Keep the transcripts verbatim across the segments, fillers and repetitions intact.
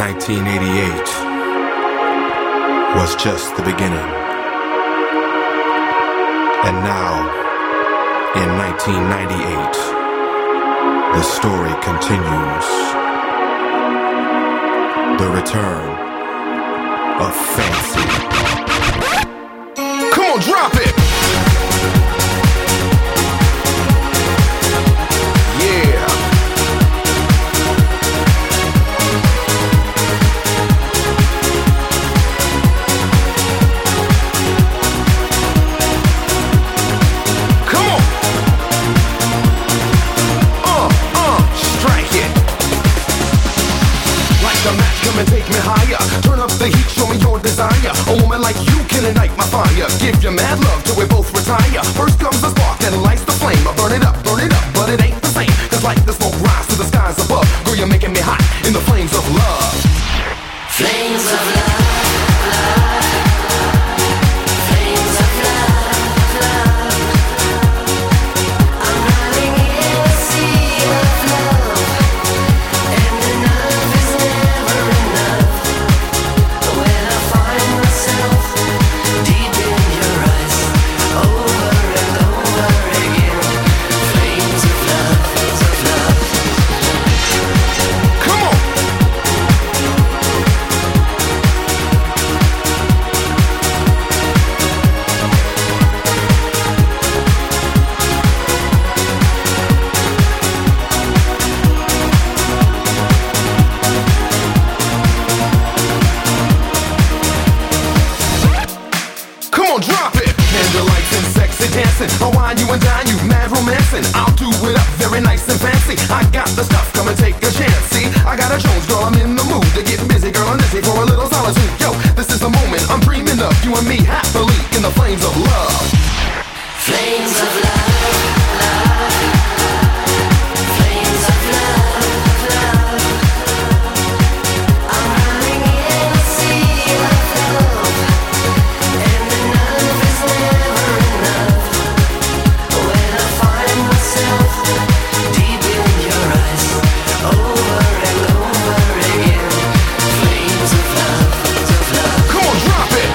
nineteen eighty-eight was just the beginning. And now, in nineteen ninety-eight, the story continues. The return of Fancy. Come on, drop it! Yeah. Come on! Uh, uh, strike it! Like the match, come and take me higher. Turn up the heat, show me your desire. A woman like you can ignite my fire. Give you mad love till we both retire. First comes the spark, then lights the flame. I burn it up, burn it up, but it ain't the same. Cause like the smoke rise to the skies above. Girl, you're making me hot in the flames of love. Flames of love, love. Flames of love, love. I'm running in a sea of love, and enough is never enough. When I find myself deep in your eyes, over and over again. Flames of love, flames of love. Come on! Come on, drop it! Candlelights and sexy dancing. I'll wine you and dine you, mad romancing. I'll do it up very nice and fancy. I got the stuff, come and take a chance. See, I got a Jones, girl, I'm in the mood to get busy, girl, I'm busy for a little solitude. Yo, this is the moment I'm dreaming of. You and me happily in the flames of love. Flames of love, love. Flames of love, love. I'm running in a sea of love, and enough is never enough. When I find myself deep in your eyes, over and over again. Flames of love, flames of love. Come on, drop it!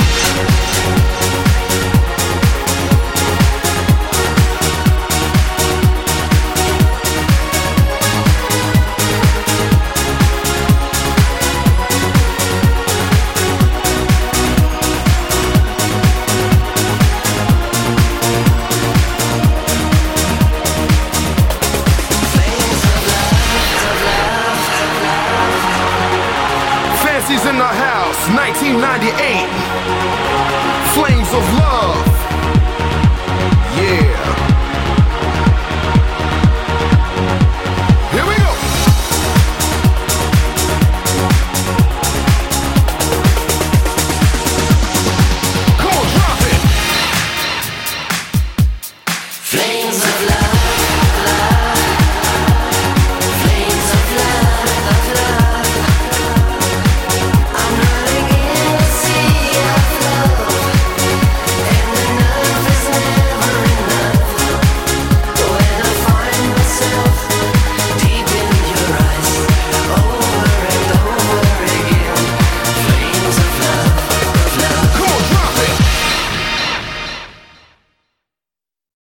Fancy's in the house, nineteen ninety-eight. Flames of love. Yeah.